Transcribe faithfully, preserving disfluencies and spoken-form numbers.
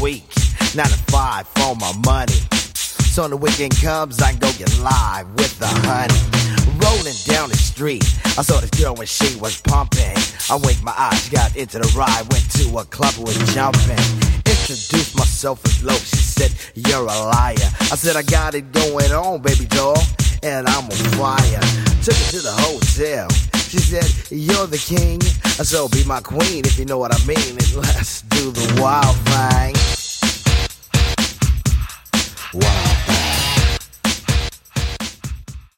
week, nine to five for my money. So when the weekend comes, I go get live with the honey. Rolling down the street, I saw this girl when she was pumping. I winked my eyes, got into the ride, went to a club, was jumping. Introduced myself as low, she said, you're a liar. I said, I got it going on, baby doll, and I'm on fire. Took her to the hotel, she said, you're the king, so be my queen if you know what I mean, and let's do the wild thing. Wow.